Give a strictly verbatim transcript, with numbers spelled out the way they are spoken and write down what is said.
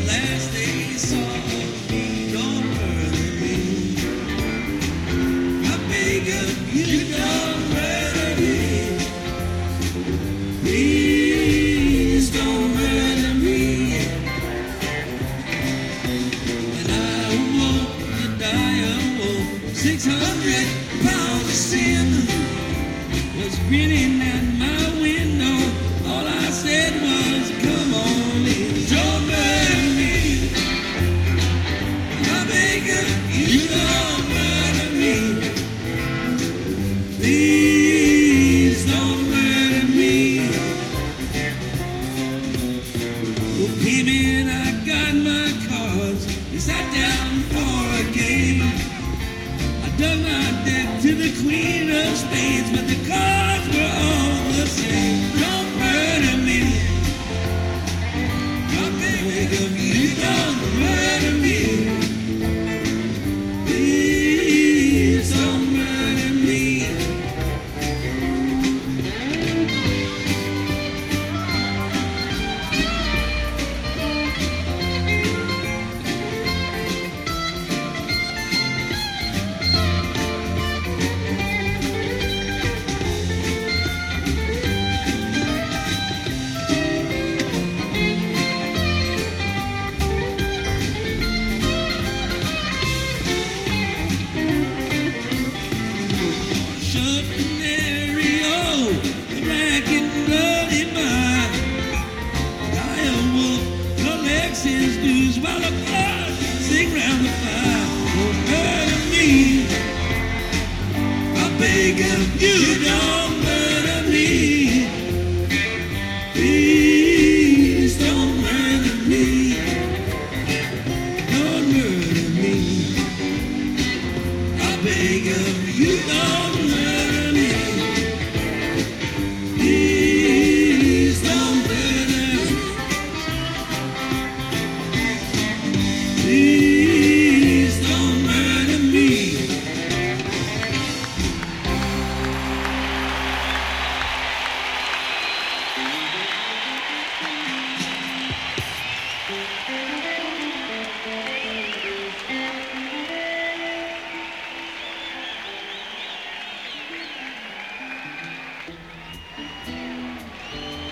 last they saw me, don't murder me. I beg of you, don't murder me. Please don't murder me. And I won't die alone. Six hundred pounds of sin was grinning at my window. All I said was, come on in, don't murder me. I beg of you, don't murder me. Please don't murder me. Well, payment, I got my cards. We sat down for a game. I dug my debt to the Queen of Spades, but the cards were all the same. Don't murder me. I beg of you, don't murder me. Please don't murder me. His dues while the blood sing round the fire. Don't murder me. I beg of you.